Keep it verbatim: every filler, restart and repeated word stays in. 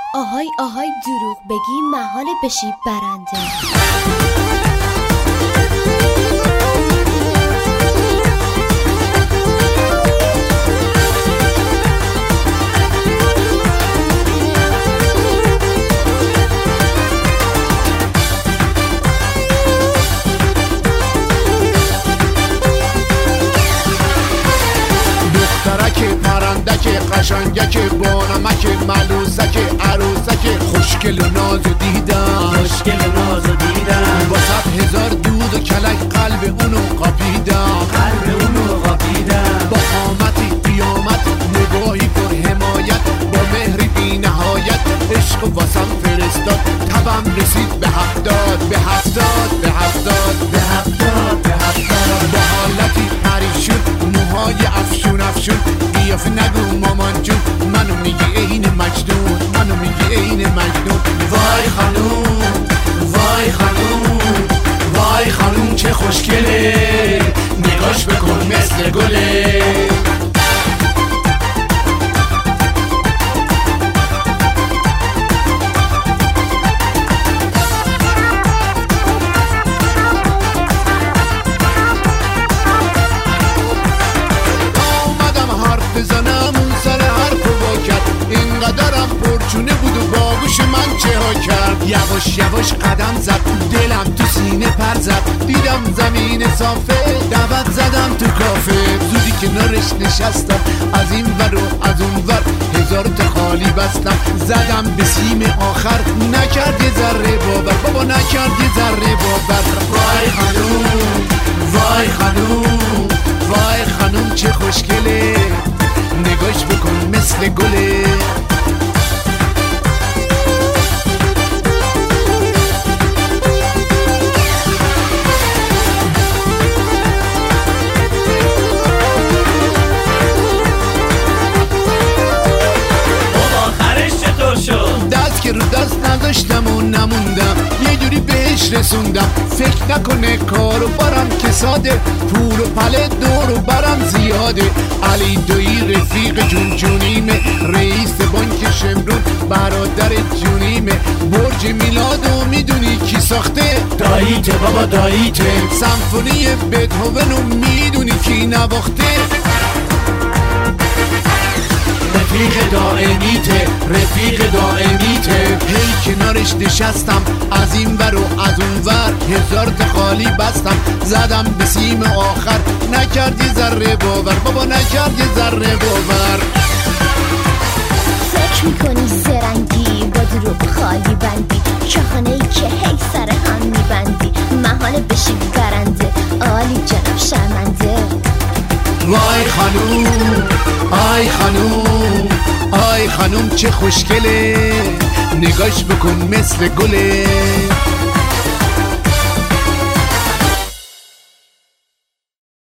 آهای آهای دروغ بگی محاله بشی برنده. دخترک پرندک قشنگک بانمک ملوسک عروسک خوشگل و نازو دیدم خوشگل و نازو دیدم با صد هزار دود و کلک قلب اونو قاپیدم قلب اونو قاپیدم با قامتی قیامت نگاهی پر حمایت با مهری بی نهایت عشق و واسم فرستاد تبم رسید به هفتاد به هفتاد به هفتاد به هفتاد به هفتاد با حالتی پریشون موهای افشون افشون قیافه نگو مامان جون منو میگی عین مجنون منو میگی عین مجنون وای خانوم وای خانوم وای خانوم چه خوشگله نگاش بکن مثل گله بزنم اون سر حرف و کرد اینقدرم پرچونه بود و باگوش من چه ها کرد یواش یواش قدم زد دلم تو سینه پر زد دیدم زمین صافه دعوت زدم تو کافه زودی کنارش نشستم از این ور و از اون ور هزار تا خالی بستم زدم به سیم آخر نکرد یه ذره باور بابا نکرد یه ذره باور وای خانوم وای خانوم وای خانوم چه خوشگله نگاش بکن مثل گله دست که رو دست نداشتم و نموندم یه جوری بهش رسوندم فکر نکنه کارو برم که ساده پول و پله دور و برم زیاده علی دوی رفیق جون جونیمه رئیس بانک شمرون برادر جونیمه برج میلادو میدونی کی ساخته داییته بابا داییته سمفونی بتهوونو میدونی کی نواخته رفیق دائمیته رفیق دائمیته هی کنارش نشستم از این ور و از اون ور هزار تا خالی بستم زدم به سیم آخر نکرد یه ذره باور بابا نکرد یه ذره باور فکر میکنی زرنگی با دروغ خالی بندی شاخانه ای که هی سر هم میبندی محاله بشی برنده عالی جناب شرمنده وای خانوم آی خانوم آی خانوم چه خوشگله نگاش بکن مثل گله